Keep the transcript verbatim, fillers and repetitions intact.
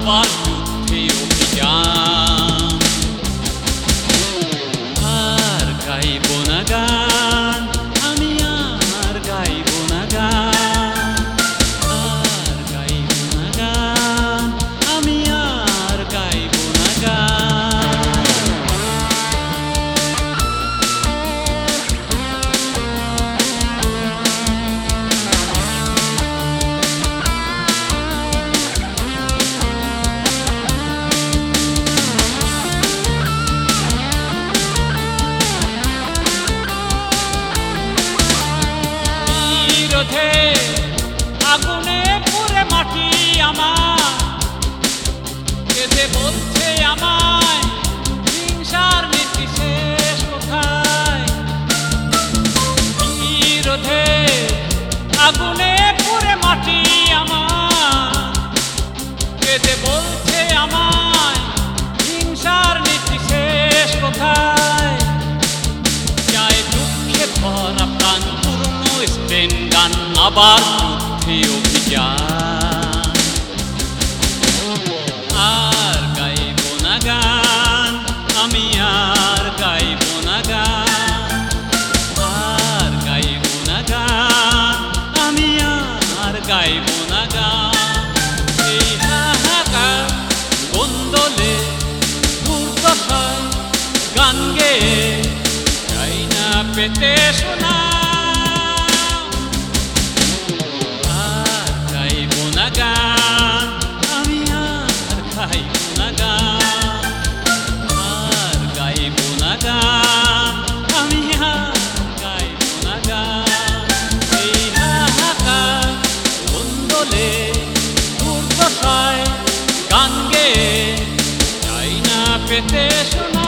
আবার যুদ্ধে অভিযান। আর গাইব না গান, আমি আর গাইব না গান, আর গাইব না গান, আমি আর গাইব না গান। বিরোধে আগুনে পুড়ে মাটি আমার, কেঁদে বলছে আমায় হিংসার নীতি শেষ কোথায়। বিরোধে আগুনে পুড়ে মাটি আমার, কেঁদে বলছে আমায় হিংসার নীতি শেষ কোথায়। যায় দুঃখে ভরা প্রাণ পুরনো স্পেন গান, আবার যুদ্ধে অভিযান। আর গাইব না গান, আমি আর গাইব না গান, আর গাইব না গান, আমি আর গাইব না গান। এই হাহাকার গোন্দলে দুর্দশায় গান গেয়ে চাই না পেতে শোনা। আর গাইব না গান, আমি আর গাইব না গান, আর গাইব না গান, আমি আর গাইব না গান। এই হাহাকার গোন্দলে দুর্দশায় গান গেয়ে চাই না পেতে শোনা।